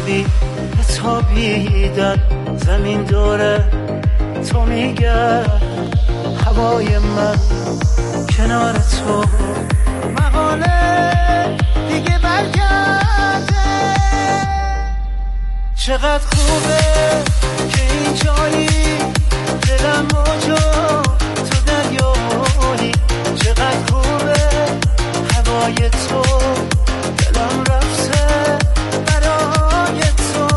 خوبی تابیدن زمین دوره تو میگرد هوای من کنار تو مقاله دیگه برگرده چقدر خوبه که اینجایی دلم موجا تو دریایی چقدر خوبه هوای تو دلم رفته برای تو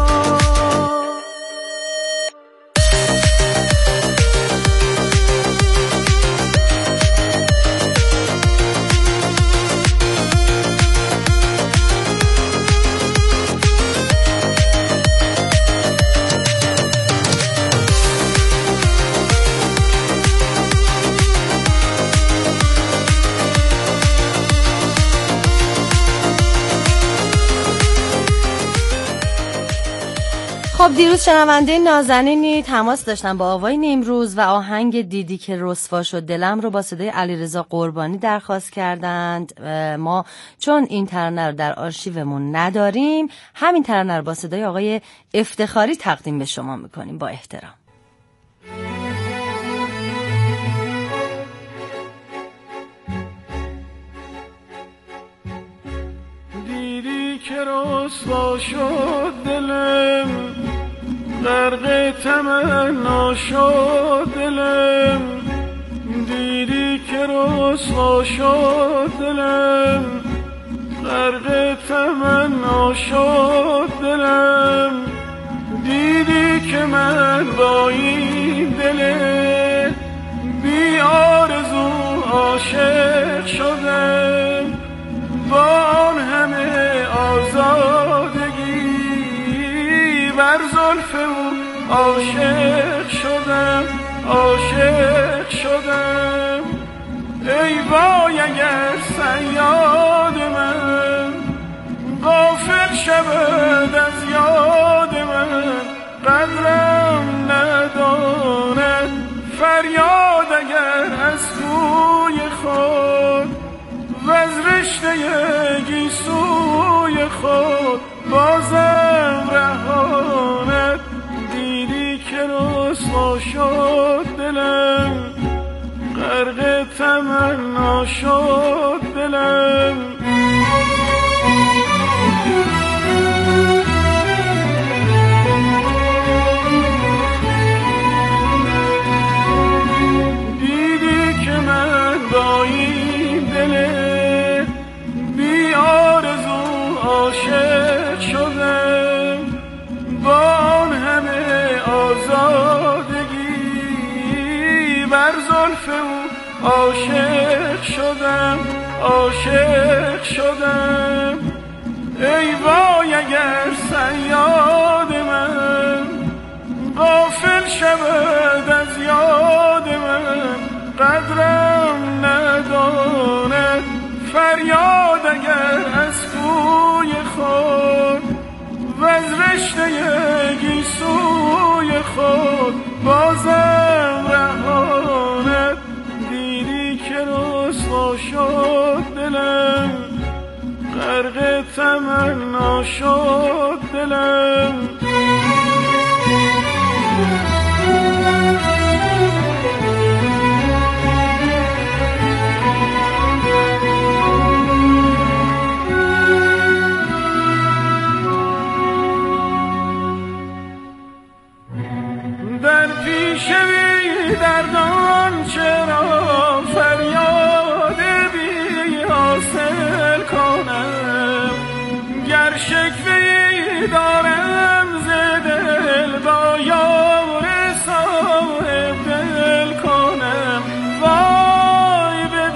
خب دیروز شنونده نازنینی تماس داشتن با آوای نیمروز و آهنگ دیدی که رسوا شد دلم رو با صدای علیرضا قربانی درخواست کردند. ما چون این ترانه رو در آرشیومون نداریم همین ترانه رو با صدای آقای افتخاری تقدیم به شما میکنیم با احترام. دیدی که رسوا شد دلم غرق تمنا شد دلم دیدی که رسوا شد دلم غرق تمنا شد دلم دیدی که من با این دل بی آرزو عاشق شدم با آن همه آزادگی بر زلف او عاشق شدم عاشق شدم ای وای اگر صیاد من غافل شود از یاد من قدرم نداند فریاد اگر از کوی خود و از رشته گیسوی خود بازم رهاند دیدی که رسوا شد دلم غرق تمنا شد دلم دیدی که من با این دل بی آرزو عاشق شدم با آن همه آزادگی بر زلف او عاشق شدم عاشق شدم ای وای اگر صیاد من غافل شود از یاد من قدرم نداند فریاد اگر از کوی خود و از رشته گیسوی خود بازم رهاند دیدی که رسوا شد دلم غرق تمنا شد دلم در پیش بی دردان چرا فریاد بی حاصل کنم گر شکوه‌ای دارم ز دل با یار صاحب دل کنم وای به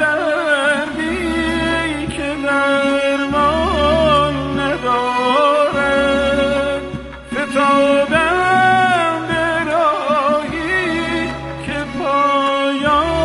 دردی که درمان ندارد فتادم به راهی که پایان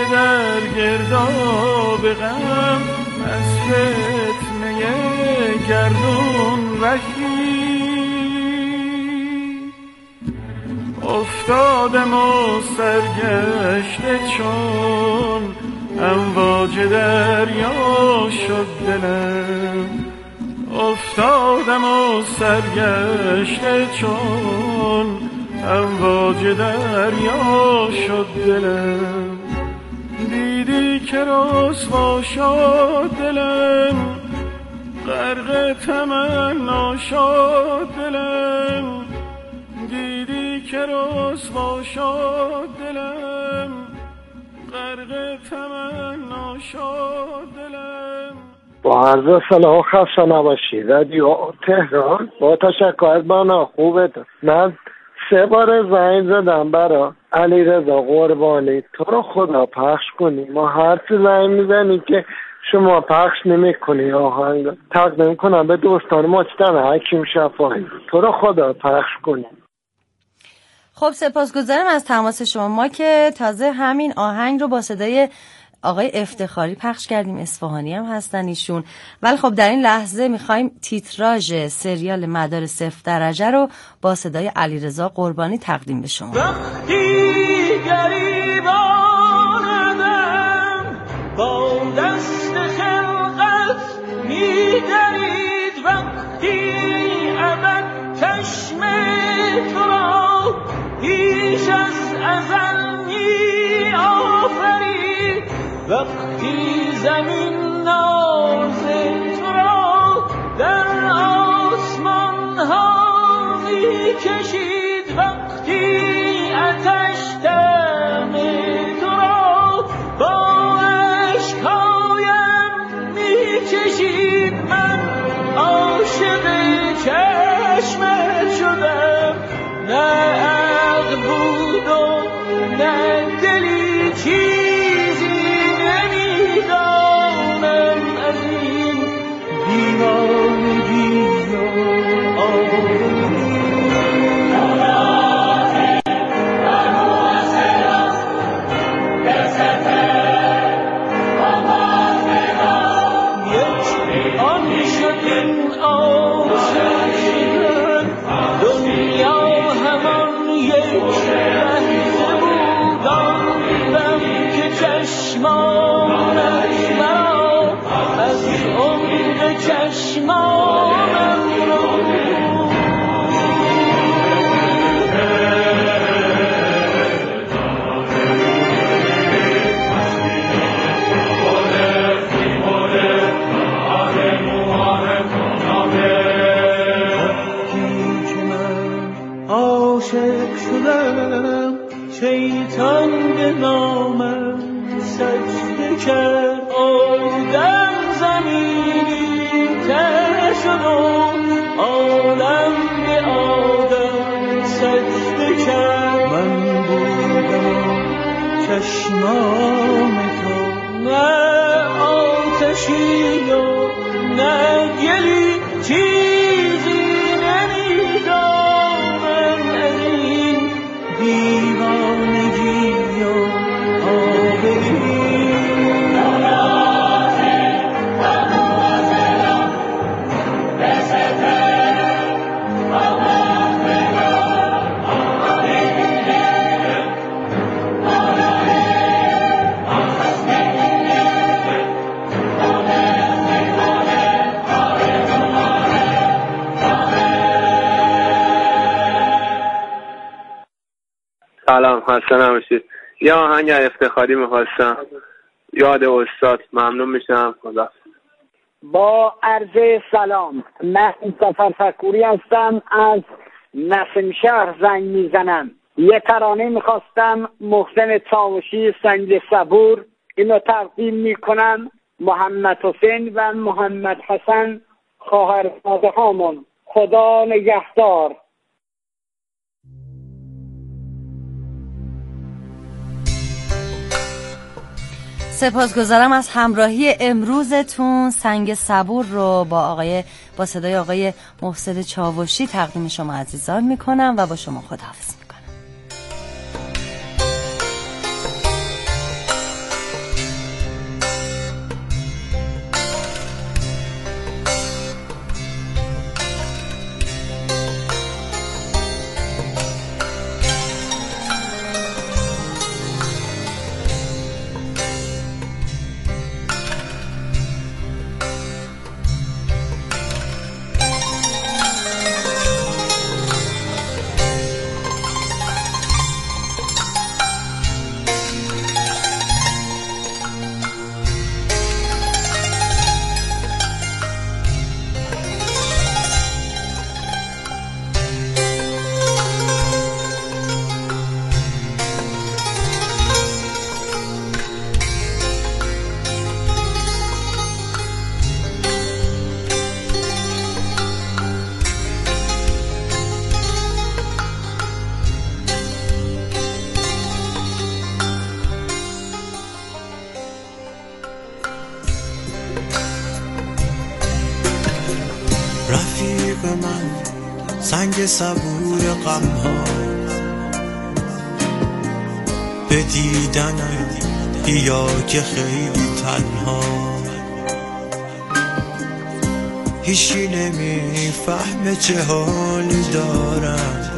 در گرداب غم از فتنه گردون رهی افتادم و سرگشته چون امواج دریا شد دلم افتادم و سرگشته چون امواج دریا شد دلم دیدی که رسوا شد دلم غرق تمنا شد دلم دیدی که رسوا شد دلم غرق تمنا شد دلم. با عرض سلام خسته نباشی. رادیو تهران با تشکر از برنامه خوبت. من 3 بار زنگ زدم برای علیرضا قربانی تو رو خدا پخش کنی. ما هر چی زنگ میزنیم که شما پخش نمی کنی آهنگ تقدیم کنم به دوستان مجتمع حکیم شفاهی تو رو خدا پخش کنی. خب سپاسگزارم از تماس شما. ما که تازه همین آهنگ رو با صدای آقای افتخاری پخش کردیم، اصفهانی هم هستن ایشون، ولی خب در این لحظه میخوایم تیتراژ سریال مدار 0 درجه رو با صدای علیرضا قربانی تقدیم به شما. وقتی گریبانم با دست خلقت میدرید وقتی ابد چشم تو را پیش از ازل می آفرید وقتی زمین ناز تو را در آسمان ها می کشید وقتی آتش دم تو را با اشکایم می کشید من عاشق چشمت شدم نه عقل بود و نه دلی چیزی نمیدانم از این دیوانگی و آبرویی شیطان به نامم سجده کرد آدم زمینی تر شد و عالم به آدم سجده کرد من بودم چشمان تو نه آتشی و نه گلی چیزی نمیدانم از این دیوانگی و آبرویی سلام، خسته نباشید. یه آهنگ افتخاری می‌خواستم یاد استاد. ممنون میشم. خدا. با عرض سلام، من سفر فکوری هستم، از نسیم شهر زنگ میزنم. یه ترانه میخواستم محسن چاوشی سنگ صبور، اینو تقدیم میکنم محمد حسین و محمد حسن خواهرزاده هامون. خدا نگهدار. سپاسگزارم از همراهی امروزتون. سنگ صبور رو با صدای آقای محسن چاوشی تقدیم شما عزیزان میکنم و با شما خداحافظی میکنم. عشق من سنگ صبور غم ها، به دیدنم بیا که خیلی تنها، هیچی نمیفهمه چه حالی دارم،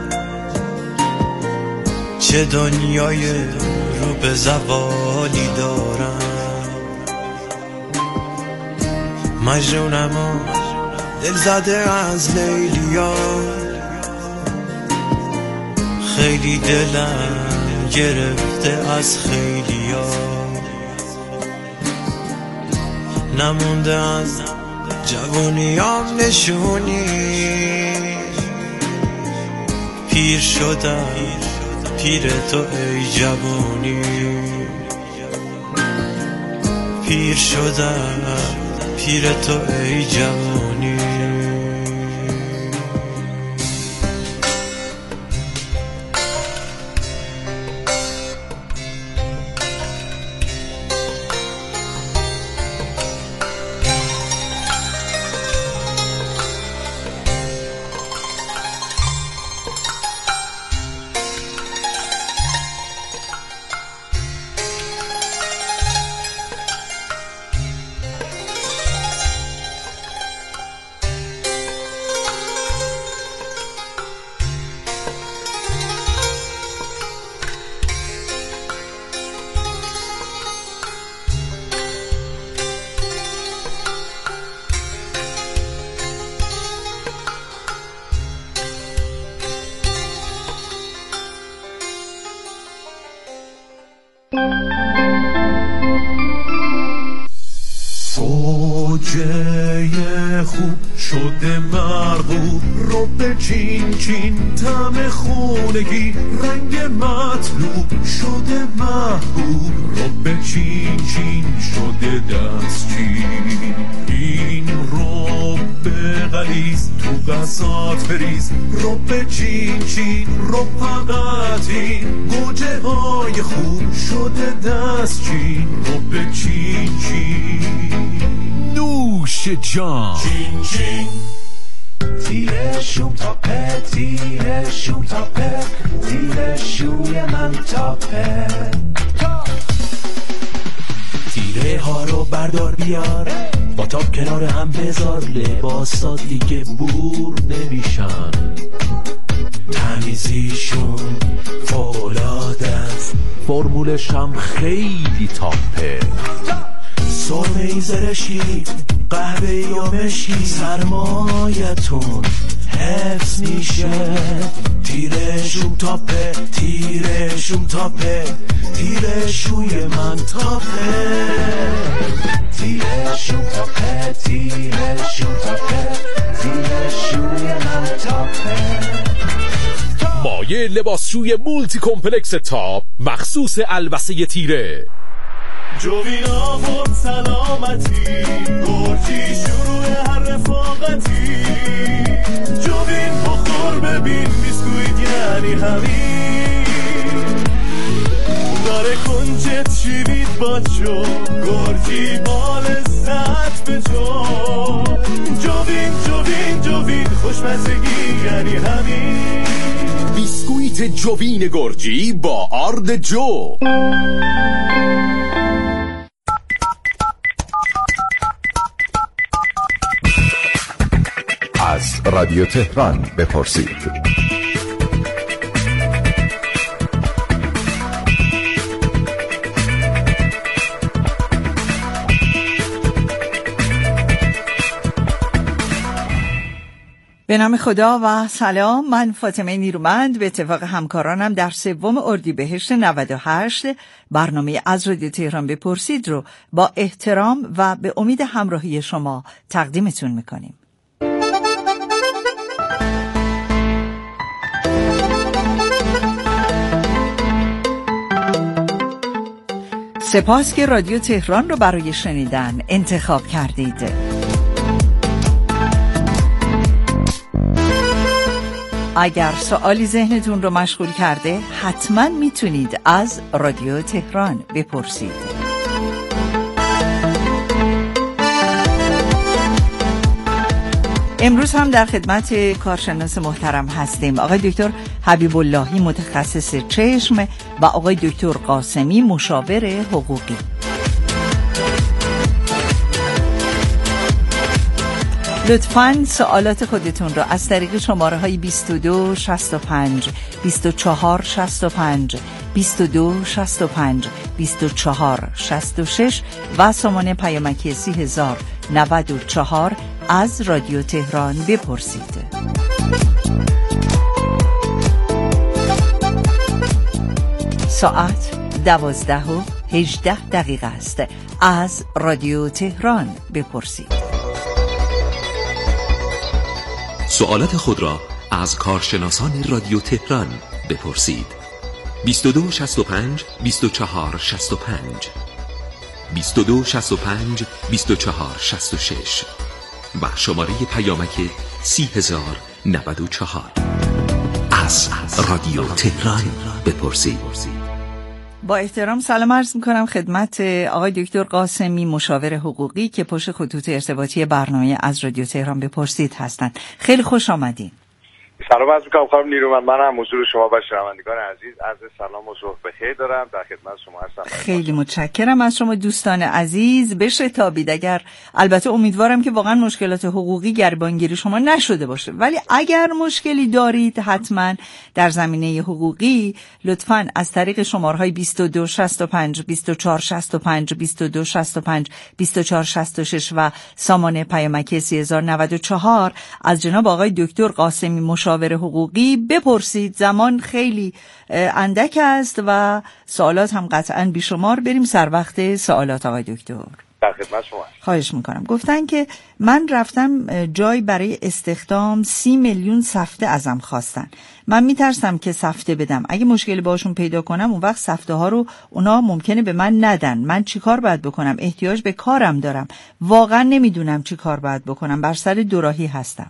چه دنیای رو به زوالی دارم. مجنونم و دل زده از لیلیا، خیلی دلم گرفته از خیلیا، نمونده از جوانیام نشونی، پیر شدم پیر تو ای جوانی، پیر شدم پیر تو ای جوانی. گوجه خوب شده مرغوب رو به چین چین، طعم خونگی رنگ مطلوب شده محبوب رو به چین چین شده دستچین. این رو به غلیظ تو قصات بریز رو به چین چین رو فقط این گوجه های خوب شده دستچین رو به چین چین. نوش جان چین چین تیره شوم تاپه تیره شوم تاپه تیره شوی من تاپه تیره ها رو بردار بیار با تاپ کنار هم بذار لباسات دیگه بور نمیشن تمیزیشون فوق‌العاده است فرمولش هم خیلی تاپه سرمه‌ای زرشی قهوه‌ای و مشکی سرمایتون حفظ میشه تیره شوم تاپه تیره شوم تاپه تیره شوی من تاپه تیره شوم تاپه تیره شوم تاپه تیره شوی من تاپه. مایه لباسشوی مولتی کمپلکس تاپ مخصوص البسه تیره. جوین آورد سلامتی گرچی شروع هر رفاقتی جوین بخور ببین بیسکویت یعنی همین داره کنجت شیوید باچو گرچی با لذت به جو جوین جوین جوین خوشمزگی یعنی همین بیسکویت جوین گرچی با آرد جو. از رادیو تهران بپرسید. به نام خدا و سلام. من فاطمه نیرومند به اتفاق همکارانم در 3 اردیبهشت 98 برنامه از رادیو تهران بپرسید رو با احترام و به امید همراهی شما تقدیمتون میکنیم. سپاس که رادیو تهران رو برای شنیدن انتخاب کردید. اگر سوالی ذهنتون رو مشغول کرده حتما میتونید از رادیو تهران بپرسید. امروز هم در خدمت کارشناس محترم هستیم، آقای دکتر حبیب اللهی متخصص چشم و آقای دکتر قاسمی مشاور حقوقی. لطفاً سوالات خودتون رو از طریق شماره های 22 65 24 65 22 65 24 66 و سامان پیامکی 3094 از رادیو تهران بپرسید. ساعت 12:18 است. از رادیو تهران بپرسید. سوالات خود را از کارشناسان رادیو تهران بپرسید. 22 65 24 65 22 65 24 66 و شماره پیامک 3094 از رادیو تهران بپرسید. با احترام سلام عرض میکنم خدمت آقای دکتر قاسمی مشاور حقوقی که پشت خطوط ارتباطی برنامه از رادیو تهران بپرسید هستند. خیلی خوش آمدین. سلام عرض میکنم خانم نیرومند، منم حضور شما و شنوندگان عزیز عرض سلام و صبح بخیر دارم، در خدمت شما هستم. خیلی متشکرم از شما دوستان عزیز. بشتابید، اگر البته امیدوارم که واقعا مشکلات حقوقی گریبانگیری شما نشده باشه، ولی اگر مشکلی دارید حتما در زمینه حقوقی لطفاً از طریق شماره‌های 22 65 24 65 22 65 24 66 و سامان پیامکی 3094 از جناب آقای دکتر قاسمی مشاور حقوقی بپرسید. زمان خیلی اندک است و سوالات هم قطعاً بیشمار. بریم سر وقت سوالات آقای دکتر. در خدمت شما. خواهش میکنم. گفتن که من رفتم جای برای استخدام 30 میلیون سفته ازم خواستن. من میترسم که سفته بدم، اگه مشکلی باشون پیدا کنم اون وقت سفته ها رو اونا ممکنه به من ندن. من چی کار باید بکنم؟ احتیاج به کارم دارم، واقعا نمیدونم چی کار باید بکنم، بر سر دوراهی هستم.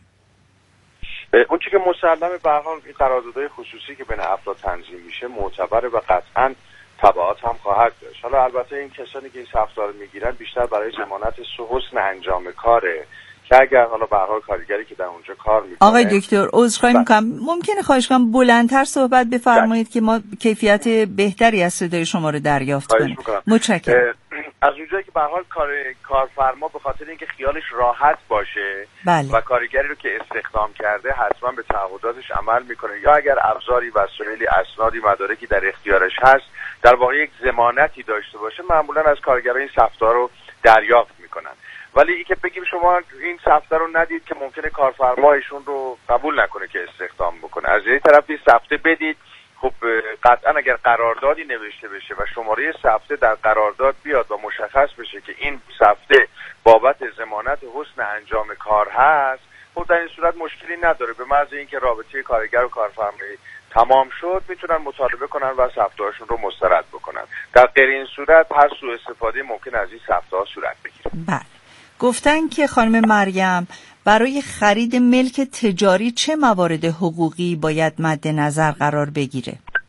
اون چیزی که مسلمه به هر حال این قراردادهای خصوصی که بین افراد تنظیم میشه معتبره و قطعاً تبعات هم خواهد داشت. حالا البته این کسانی که این سفت‌ها رو میگیرن بیشتر برای ضمانت حسن انجام کاره که اگر حالا به هر حال کارگری که در اونجا کار میکنه. آقای دکتر عذرخواهی میکنم، ممکنه خواهش کنم بلندتر صحبت بفرمایید که ما کیفیت بهتری از صدای شما رو دریافت کنیم. متشکرم. از اونجایی که به هر حال کارفرما به خاطر اینکه خیالش راحت باشه بله. و کارگری رو که استخدام کرده حتما به تعهداتش عمل میکنه، یا اگر ابزاری وسایلی اسنادی مدارکی در اختیارش هست در واقع یک ضمانتی داشته باشه، معمولا از کارگران این سفته رو دریافت میکنن. ولی این که بگیم شما این سفته رو ندید که ممکنه کارفرما ایشون رو قبول نکنه که استخدام بکنه. از یه طرفی سفته بدید، خب قطعا اگر قراردادی نوشته بشه و شماره سفته در قرارداد بیاد و مشخص بشه که این سفته بابت ضمانت حسن انجام کار هست، خب در این صورت مشکلی نداره. به محض اینکه رابطه کارگر و کارفرمایی تمام شد میتونن مطالبه کنن و سفته‌هاشون رو مسترد بکنن. در غیر این صورت هر سوء استفاده ممکن از این سفته‌ها صورت بگیره. بله. گفتن که خانم مریم برای خرید ملک تجاری چه موارد حقوقی باید مد نظر قرار بگیره؟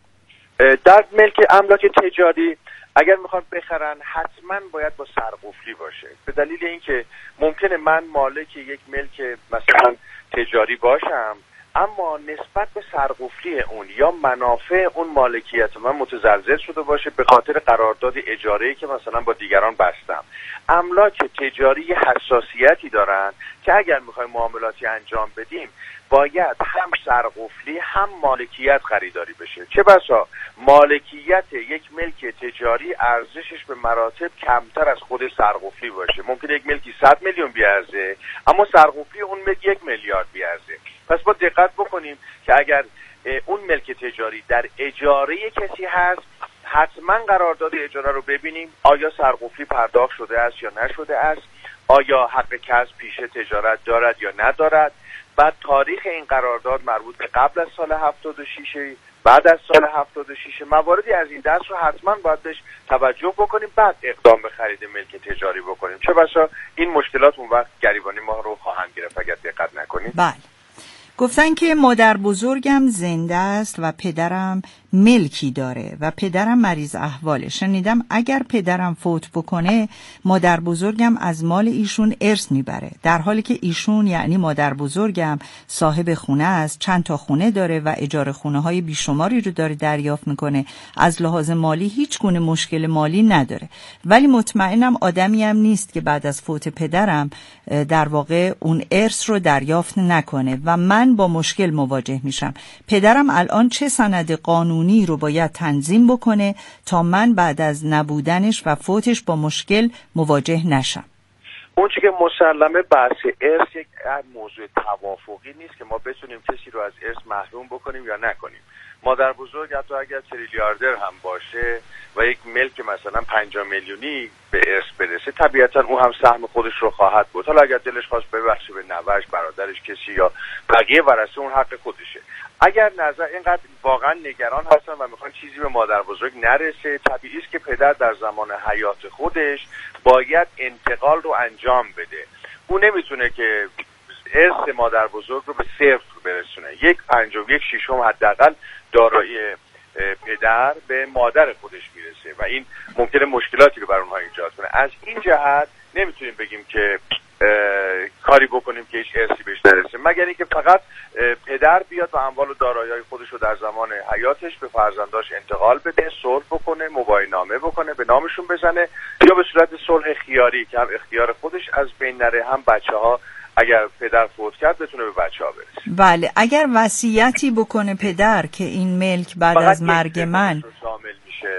در ملک املاک تجاری اگر میخوان بخرن حتما باید با سرقفلی باشه، به دلیل اینکه ممکنه من مالک یک ملک مثلا تجاری باشم اما نسبت به سرقفلی اون یا منافع اون مالکیت من متزلزل شده باشه به خاطر قرارداد اجاره‌ای که مثلا با دیگران بستم. املاک تجاری حساسیتی دارن که اگر میخوایم معاملاتی انجام بدیم باید هم سرقفلی هم مالکیت خریداری بشه. چه بسا مالکیت یک ملک تجاری ارزشش به مراتب کمتر از خود سرقفلی باشه. ممکنه یک ملکی 100 میلیون بیارزه اما سرقفلی اون ملک 1 میلیارد بیارزه. پس با دقت بکنیم که اگر اون ملک تجاری در اجاره کسی هست حتما قرارداد اجاره رو ببینیم آیا سرقفلی پرداخت شده است یا نشده است، آیا حق کسب پیش تجارت دارد یا ندارد، بعد تاریخ این قرارداد مربوط به قبل از سال 76 بعد از سال 76 مواردی از این دست رو حتما باید بهش توجه بکنیم، بعد اقدام به خرید ملک تجاری بکنیم. چه بسا این مشکلات اون وقت گریبانی ما رو خواهند گرفت اگر دقت نکنیم. بله. گفتن که مادر بزرگم زنده است و پدرم ملکی داره و پدرم مریض احواله. شنیدم اگر پدرم فوت بکنه مادر بزرگم از مال ایشون ارث میبره، در حالی که ایشون یعنی مادر بزرگم صاحب خونه است، چند تا خونه داره و اجاره خونه های بیشماری رو داره دریافت میکنه، از لحاظ مالی هیچ گونه مشکل مالی نداره. ولی مطمئنم آدمی هم نیست که بعد از فوت پدرم در واقع اون ارث رو دریافت نکنه و من با مشکل مواجه میشم. پدرم الان چه سند قانونی رو باید تنظیم بکنه تا من بعد از نبودنش و فوتش با مشکل مواجه نشم؟ اون چیزی که مسلمه بحث ارث یک موضوع توافقی نیست که ما بتونیم کسی رو از ارث محروم بکنیم یا نکنیم. مادر بزرگ حتی اگر تریلیاردر هم باشه و یک ملک مثلا 50 میلیونی به ارث برسه، طبیعتا او هم سهم خودش رو خواهد بود. حالا اگر دلش خواست ببخشه به نوه‌اش، برادرش، کسی یا بقیه ورثه، اون حق خودشه. اگر نظر اینقدر واقعا نگران هستن و میخوان چیزی به مادر بزرگ نرسه، طبیعی است که پدر در زمان حیات خودش باید انتقال رو انجام بده. او نمیتونه که ارث مادر بزرگ رو به صفر برسونه. 1/56 حداقل دارایی پدر به مادر خودش میرسه و این ممکنه مشکلاتی رو بر اونها ایجاد کنه. از این جهت نمیتونیم بگیم که کاری بکنیم که هیچ ارثی بهش نرسه، مگر اینکه فقط پدر بیاد و اموال و دارایی‌های خودش رو در زمان حیاتش به فرزنداش انتقال بده، صلح بکنه، مباینامه بکنه، به نامشون بزنه، یا به صورت صلح خیاری که هم اختیار خودش از بین نره، هم بچه‌ها اگر پدر فوت کرد بتونه به بچه‌ها برسه. بله، اگر وصیتی بکنه پدر که این ملک بعد از مرگ من شامل میشه،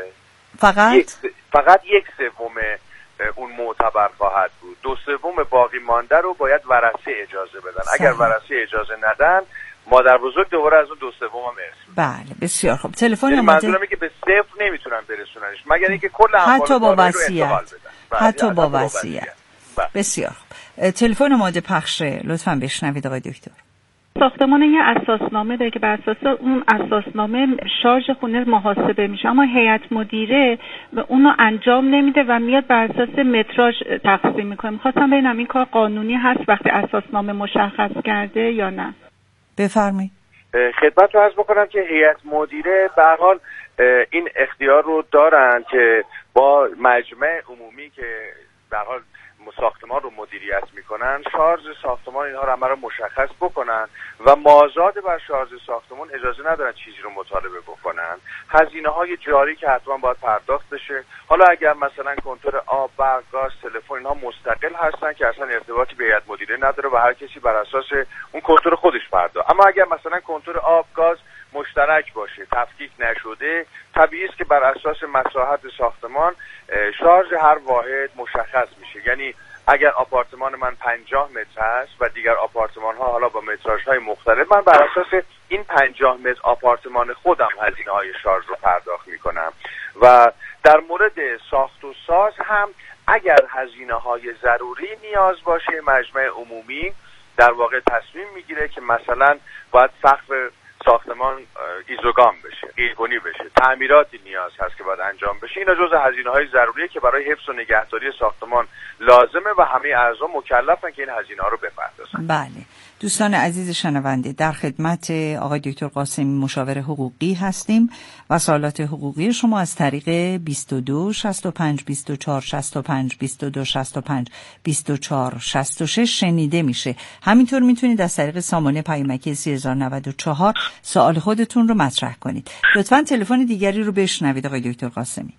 فقط 1/3 اون معتبر خواهد بود. 2/3 باقی مانده رو باید ورثه اجازه بدن. اگر ورثه اجازه ندن، مادر بزرگ دوباره از اون 2/3 هم ارث. بله، بسیار خوب. تلفن آماده. منظورم اینه که به صفر نمیتونن برسوننش مگر اینکه کل اموال حتی با وصیت. حتی با وصیت. بسیار خوب. تلفن آماده پخشه، لطفاً بشنوید آقای دکتر. ساختمان یه اساسنامه داره که بر اساس اون اساسنامه شارژ خونه محاسبه میشه، اما هیئت مدیره اونو انجام نمیده و میاد بر اساس متراژ تقسیم میکنه. میخواستم ببینم این کار قانونی هست وقتی اساسنامه مشخص کرده یا نه؟ بفرمایید. خدمت رو عرض بکنم که هیئت مدیره به هر حال این اختیار رو دارن که با مجمع عمومی که به هر حال ساختمان رو مدیریت میکنن، شارژ ساختمان اینها رو همه رو مشخص بکنن و مازاد بر شارژ ساختمان اجازه ندارن چیزی رو مطالبه بکنن. هزینه های جاری که حتما باید پرداخت بشه. حالا اگر مثلا کنتور آب، برق، گاز، تلفن اینها مستقل هستن که اصلا ارتباطی به هیئت مدیره نداره و هر کسی بر اساس اون کنتور خودش پرداخت. اما اگر مثلا کنتور آب، گاز مشترک باشه، تفکیک نشده، طبیعی است که بر اساس مساحت ساختمان شارژ هر واحد مشخص میشه. یعنی اگر آپارتمان من 50 متر هست و دیگر آپارتمان ها حالا با متراژهای مختلف، من بر اساس این 50 متر آپارتمان خودم هزینه های شارژ رو پرداخت میکنم. و در مورد ساخت و ساز هم اگر هزینه های ضروری نیاز باشه، مجمع عمومی در واقع تصمیم میگیره که مثلا باید سقف ساختمان ایزوگام بشه، قیرگونی بشه، تعمیراتی نیاز هست که باید انجام بشه. اینا جزء هزینه‌های ضروریه که برای حفظ و نگهداری ساختمان لازمه و همه اعضا مکلفن که این هزینه‌ها رو بپردازن. بله. دوستان عزیز شنونده، در خدمت آقای دکتر قاسمی مشاور حقوقی هستیم و سوالات حقوقی شما از طریق 22 65 24 65 22 65 24 66 شنیده میشه. همینطور میتونید از طریق سامانه پیامکی 3094 سوال خودتون رو مطرح کنید. لطفاً تلفن دیگری رو بشنوید آقای دکتر قاسمی.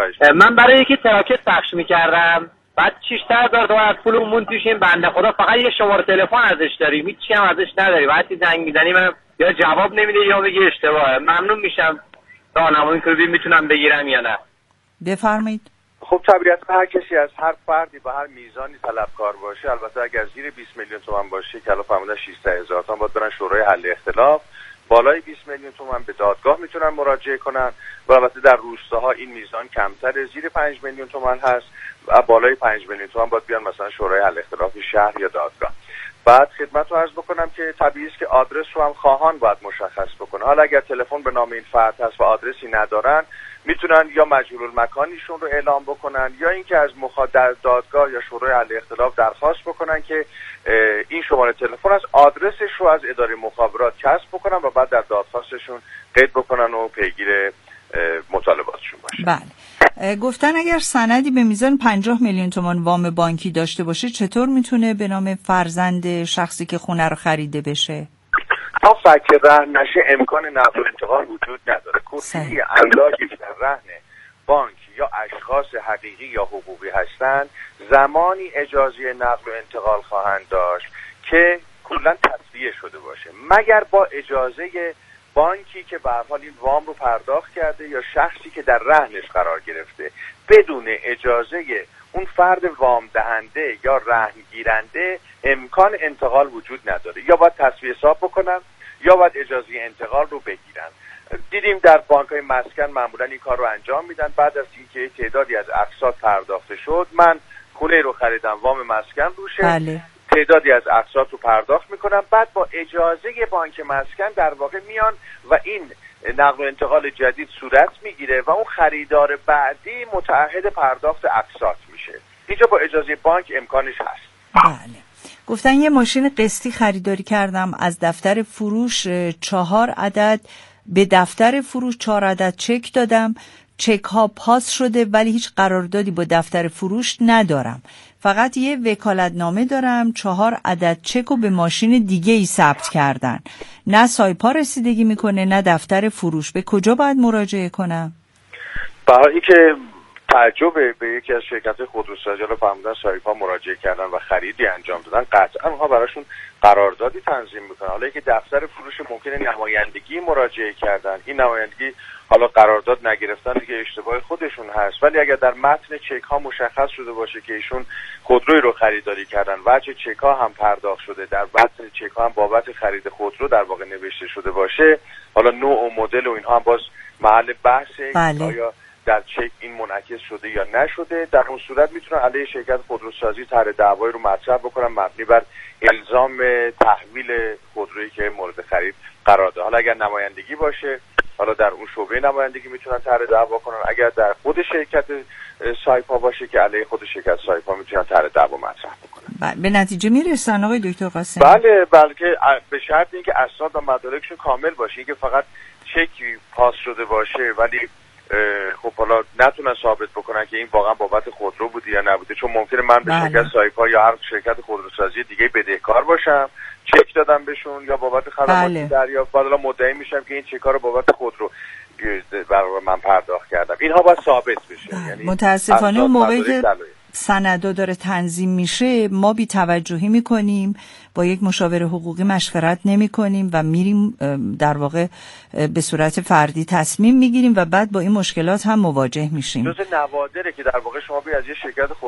من برای یکی تراکت پخش می‌کردم، بعد 6,000 تومان از پول اون توش، این بنده خدا فقط یه شماره تلفن ازش داریم، هیچ چی هم ازش نداریم. وقتی زنگ میزنیم یا جواب نمیده یا میگه اشتباهه. ممنون میشم راهنمایی کنید میتونم بگیرم یا نه. بفرمایید. خب طبیعتا هر کسی از هر فردی با هر میزانی طلبکار باشه، البته اگر زیر 20 میلیون تومان باشه که الان فرمودن 600,000 تومان، باید برن شورای حل اختلاف. بالای 20 میلیون تومان به دادگاه میتونن مراجعه کنن و البته در روستاها این میزان کمتره، زیر 5 میلیون تومان هست و بالای 5 میلیون تومان باید بیان مثلا شورای حل اختلاف شهر یا دادگاه. بعد خدمت رو عرض بکنم که طبیعی است که آدرس رو هم خواهان باید مشخص بکنه. حالا اگر تلفن به نام این فرد هست و آدرسی ندارن، میتونن یا مجهول المکانیشون رو اعلام بکنن یا اینکه از در دادگاه یا شورای حل اختلاف درخواست بکنن که این شماره تلفن از آدرسش رو از اداره مخابرات کسب بکنن و بعد در دادخواستشون قید بکنن و پیگیر مطالباتشون باشن. بله. گفتن اگر سندی به میزان 50 میلیون تومان وام بانکی داشته باشه چطور میتونه به نام فرزند شخصی که خونه رو خریده بشه؟ تا فک رهن نشه امکان نقل و انتقال وجود نداره. کلی املاکی که در رهن بانک یا اشخاص حقیقی یا حقوقی هستند زمانی اجازه نقل و انتقال خواهند داشت که کلا تصفیه شده باشه، مگر با اجازه بانکی که به هر حال این وام رو پرداخت کرده یا شخصی که در رهنش قرار گرفته. بدون اجازه اون فرد وام دهنده یا رهن گیرنده امکان انتقال وجود نداره، یا باید تصفیه حساب بکنن یا باید اجازه انتقال رو بگیرن. دیدیم در بانک‌های مسکن معمولا این کار رو انجام میدن. بعد از اینکه تعدادی از اقساط پرداخته شد، من خونه رو خریدم، وام مسکن روشه، بله. تعدادی از اقساط رو پرداخت میکنم، بعد با اجازه بانک مسکن در واقع میان و این نقل و انتقال جدید صورت میگیره و اون خریدار بعدی متعهد پرداخت اقساط میشه. اینجا با اجازه بانک امکانش هست. بله. گفتن یه ماشین قسطی خریداری کردم، از دفتر فروش 4 عدد به دفتر فروش 4 عدد چک دادم، چک ها پاس شده ولی هیچ قراردادی با دفتر فروش ندارم، فقط یه وکالتنامه دارم. 4 عدد چک رو به ماشین دیگه ای ثبت کردن، نه سایپا رسیدگی میکنه نه دفتر فروش. به کجا باید مراجعه کنم؟ برای اینکه تعجب به یکی از شرکت خودروسازی رو فهمیدن سایپا مراجعه کردن و خریدی انجام دادن، قطعا اونها براشون قراردادی تنظیم میکنن. حالا که دفتر فروش ممکنه نمایندگی مراجعه کردن، این نمایندگی حالا قرارداد نگرفتن دیگه اشتباه خودشون هست، ولی اگر در متن چک ها مشخص شده باشه که ایشون خودروی رو خریداری کردن، وجه چک ها هم پرداخت شده، در متن چک ها هم بابت خرید خودرو در واقع نوشته شده باشه، حالا نوع و مدل و اینها هم باز محل بحثه. بله. آیا در چک این منعکس شده یا نشده؟ در اون صورت میتونن علیه شرکت خودروسازی طرح دعوایی رو مطرح بکنن مبنی بر الزام تحویل خودرویی که مورد خرید قرار داره. حالا اگر نمایندگی باشه، حالا در اون شعبه نمایندگی میتونن طرح دعوا کنن. اگر در خود شرکت سایپا باشه که علیه خود شرکت سایپا میتونن طرح دعوا مطرح بکنن. به نتیجه میرسن آقای دکتر قاسمی؟ بله، بلکه به شرط اینکه اسناد و مدارکشون کامل باشه، اینکه فقط چکی پاس شده باشه ولی خب حالا نتونن ثابت بکنن که این واقعا بابت خودرو بوده یا نبوده، چون ممکنه من به شرکت سایپا یا هر شرکت خودروسازی دیگه بدهکار باشم، چک دادم بهشون یا بابت خدماتی دریافت، بعد مدعی میشم که این چکا رو بابت خودرو برای من پرداخت کردم. اینها باید ثابت بشه. یعنی متاسفانه اون موقعی که سندا داره تنظیم میشه ما بی توجهی میکنیم، با یک مشاور حقوقی مشورت نمی کنیم و میریم در واقع به صورت فردی تصمیم میگیریم و بعد با این مشکلات هم مواجه میشیم. جز نوادره که در واقع شما بیا از یه شرکت